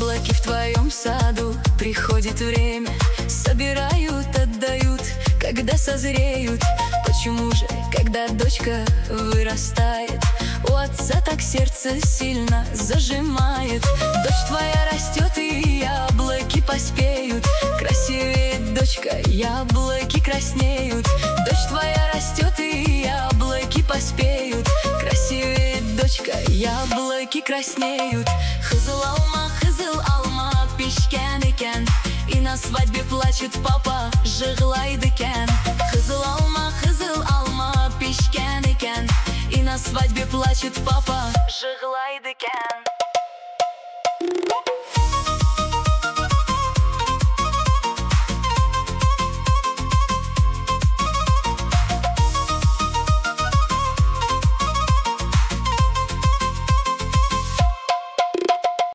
Яблоки в твоем саду, приходит время, собирают, отдают, когда созреют. Почему же, когда дочка вырастает, у отца так сердце сильно зажимает? Дочь твоя растет, и яблоки поспеют. Красивеет дочка, яблоки краснеют. Дочь твоя растет, и яблоки поспеют. Красивеет дочка, яблоки краснеют. Кызыл алма пишкен екен, и на свадьбе плачет папа, жыглайды екен. Кызыл алма пишкен екен, и на свадьбе плачет папа, жыглайды.